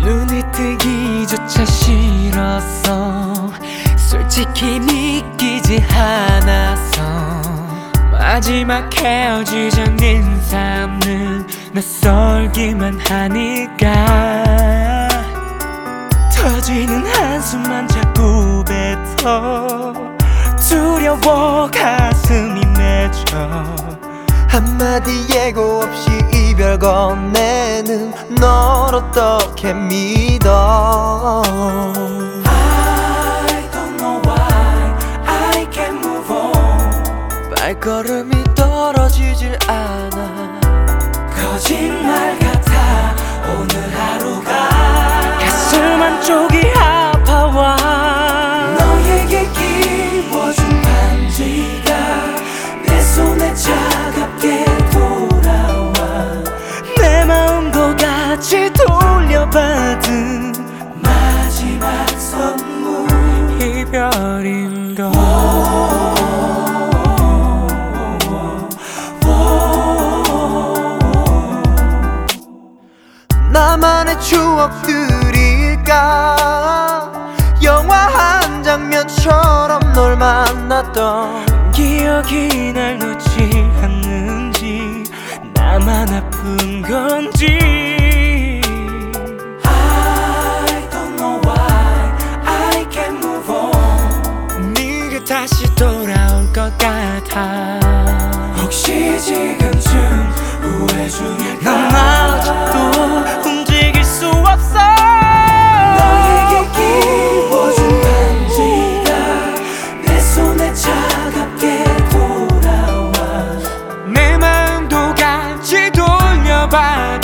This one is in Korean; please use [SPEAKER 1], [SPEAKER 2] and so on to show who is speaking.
[SPEAKER 1] 눈에 뜨기조차 싫었어. 솔직히 믿기지 않았어. 마지막 헤어지자는 인사는 낯설기만 하니까 터지는 한숨만 자꾸 뱉어. 두려워 가슴이 맺혀.
[SPEAKER 2] 한마디 예고 없이 이별 건네는 널 어떻게 믿어.
[SPEAKER 1] I don't know why I can't move on.
[SPEAKER 2] 발걸음이 떨어지질 않아.
[SPEAKER 1] 거짓말 같아 오늘 하루가. 가슴 한쪽이 아파와. 너에게 끼워준 반지가 내 손에 차갑게 돌아와. 내 마음도 같이 돌려받은 마지막 선물 이별인 걸.
[SPEAKER 2] 나만의 추억들일까. 영화 한 장면처럼 널 만났던
[SPEAKER 1] 기억이 날 놓지 않는지 나만 아픈 건지. I don't know why I can't move on. 네가 다시 돌아올 것 같아. 혹시 지금쯤 후회 중일까. 넌 아직도 움직일 수 없어. 너에게 끼워준 반지가 내 손에 차갑게 돌아와. 내 마음도 같이 돌려받아.